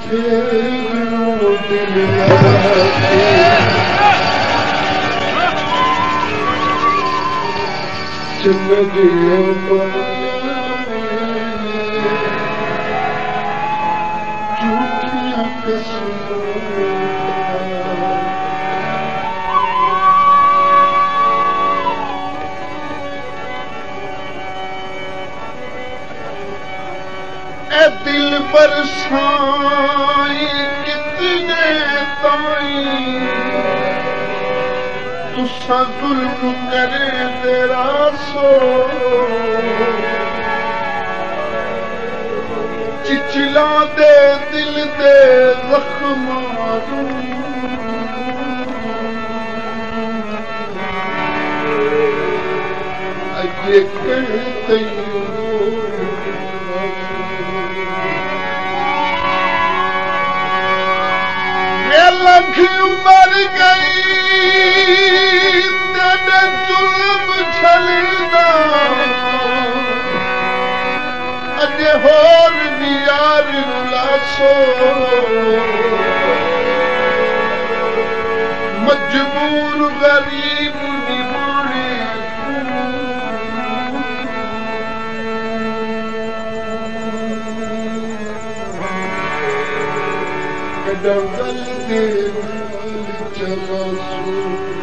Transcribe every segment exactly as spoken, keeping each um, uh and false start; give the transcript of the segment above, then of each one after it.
दिल पर साई कितने ताई तुसा जुल्म करे तेरा सो चिचला दे दिल दे जख्म अजे कहते लख मर गई तेरे जुल्म छलदा अजे होर भी यार लासो मजबूर गरीब निभाने डंगल दे चला सो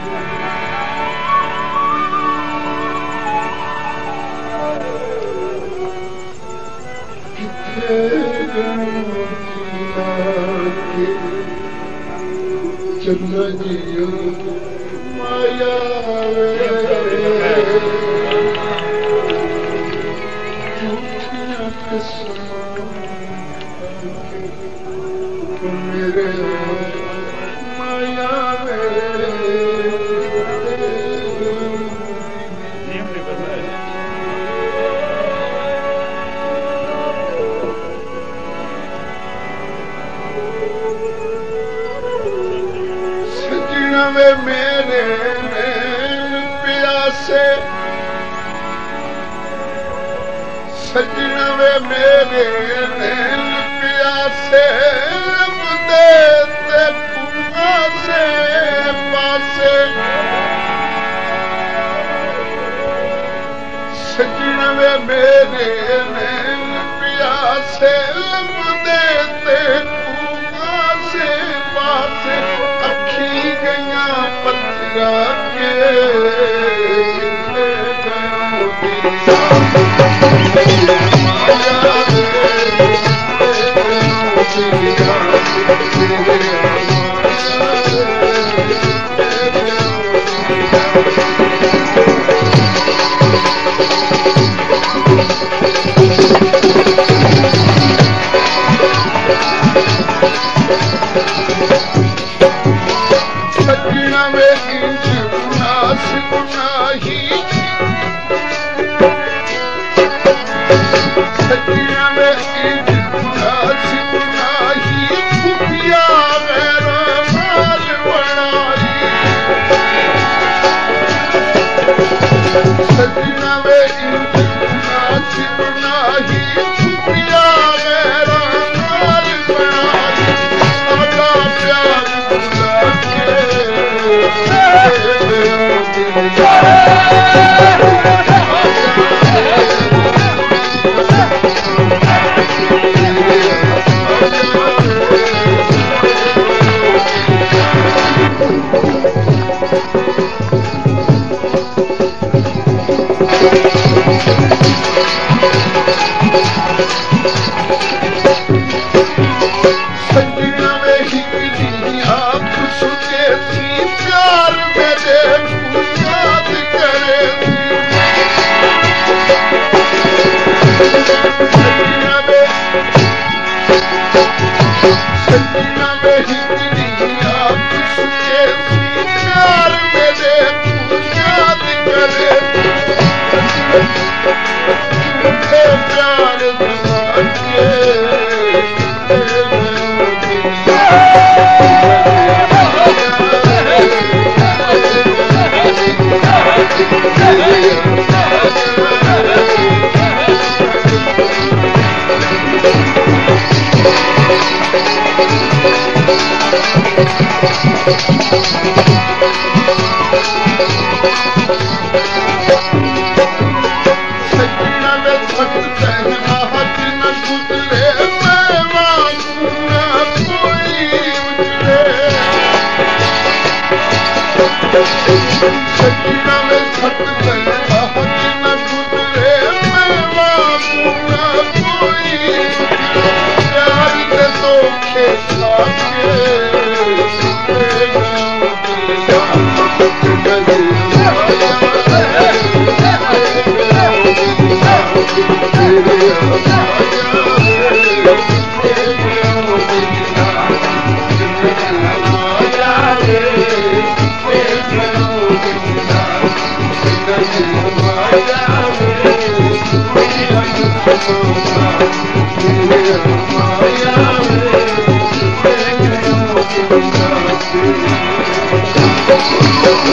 किथे के चन्ना जियो माया झूठिया कसम मेरे माया सजना में मेरे प्यासे सजना में मेरे प्यासे देते पासे पासे सजना में मेरे प्यासे देते पासे पासे अखी गया पत्थरा के सजना में इंच उनास उनाही सजना में इंच उनास उनाही खुफिया मेरा माल बनाई सजना में इंच उनास उनाही खुफिया मेरा माल बनाई सादा प्यार Oh,